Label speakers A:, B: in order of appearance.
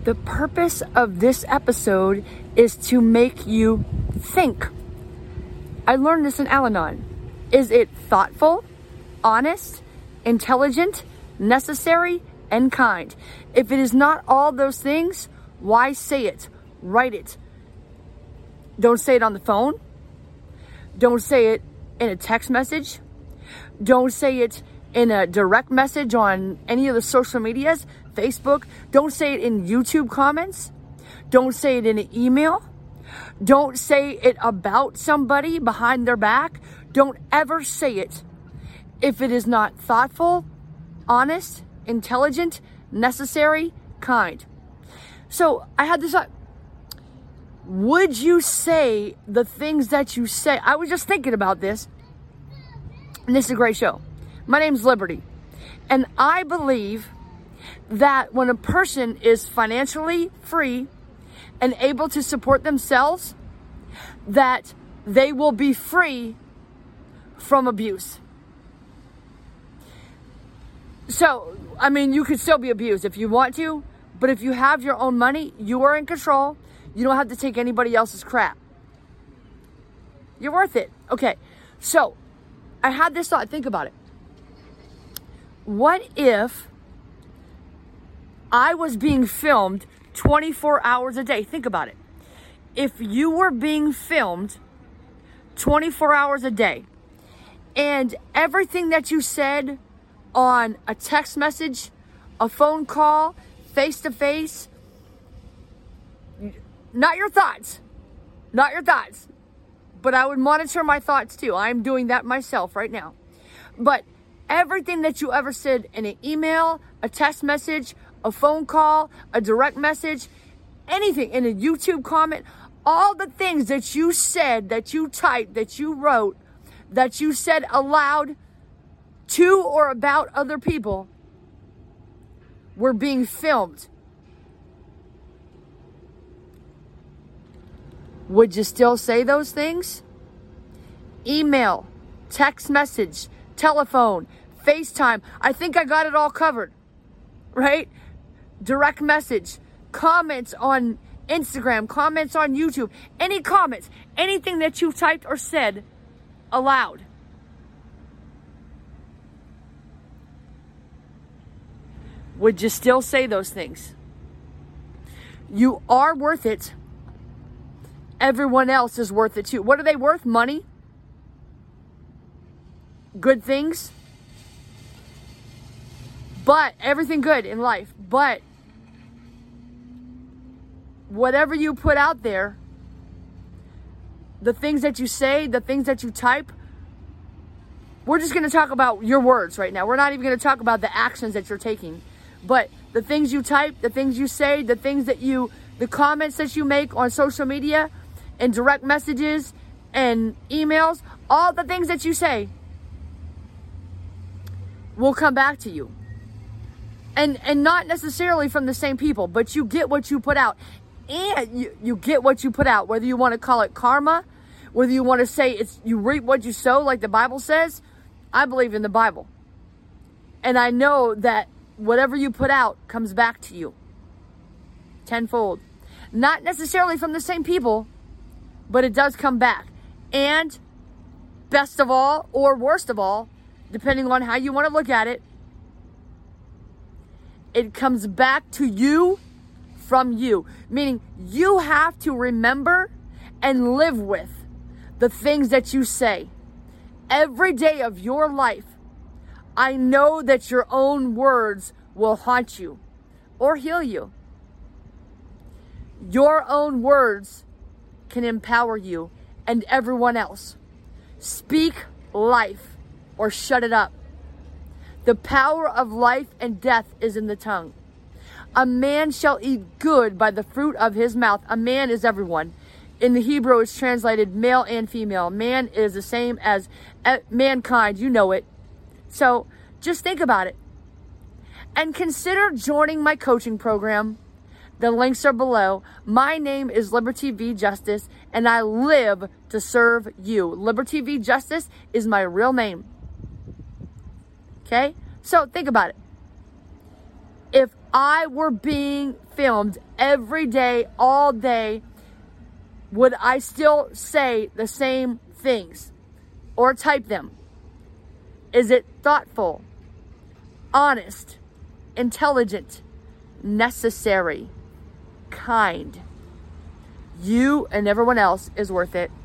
A: The purpose of this episode is to make you think. I learned this in Al-Anon. Is it thoughtful, honest, intelligent, necessary, and kind? If it is not all those things, why say it? Write it. Don't say it on the phone. Don't say it in a text message. Don't say it in a direct message on any of the social medias, Facebook. Don't say it in YouTube comments. Don't say it in an email. Don't say it about somebody behind their back. Don't ever say it if it is not thoughtful, honest, intelligent, necessary, kind. So I had this thought. Would you say the things that you say? I was just thinking about this. And this is a great show. My name's Liberty. And I believe that when a person is financially free and able to support themselves, that they will be free from abuse. So, I mean, you could still be abused if you want to, but if you have your own money, you are in control. You don't have to take anybody else's crap. You're worth it. Okay, so I had this thought. Think about it. What if I was being filmed 24 hours a day? Think about it. If you were being filmed 24 hours a day and everything that you said on a text message, a phone call, face-to-face, not your thoughts, but I would monitor my thoughts too. I'm doing that myself right now. But everything that you ever said in an email, a text message, a phone call, a direct message, anything in a YouTube comment, all the things that you said, that you typed, that you wrote, that you said aloud to or about other people were being filmed. Would you still say those things? Email, text message, telephone, FaceTime. I think I got it all covered, right? Direct message, comments on Instagram, comments on YouTube, any comments, anything that you typed or said aloud. Would you still say those things? You are worth it. Everyone else is worth it too. What are they worth? Money? Good things? But everything good in life. But whatever you put out there, the things that you say, the things that you type, we're just going to talk about your words right now. We're not even going to talk about the actions that you're taking. But the things you type, the things you say, the comments that you make on social media and direct messages and emails, all the things that you say will come back to you. And not necessarily from the same people, but you get what you put out. And you get what you put out, whether you want to call it karma, whether you want to say it's you reap what you sow, like the Bible says. I believe in the Bible. And I know that whatever you put out comes back to you tenfold. Not necessarily from the same people, but it does come back. And best of all, or worst of all, depending on how you want to look at it, it comes back to you from you. Meaning you have to remember and live with the things that you say. Every day of your life, I know that your own words will haunt you or heal you. Your own words can empower you and everyone else. Speak life or shut it up. The power of life and death is in the tongue. A man shall eat good by the fruit of his mouth. A man is everyone. In the Hebrew, it's translated male and female. Man is the same as mankind. You know it. So just think about it. And consider joining my coaching program. The links are below. My name is Liberty V. Justice, and I live to serve you. Liberty V. Justice is my real name. Okay? So think about it. If I were being filmed every day, all day, would I still say the same things or type them? Is it thoughtful, honest, intelligent, necessary, kind? You and everyone else is worth it.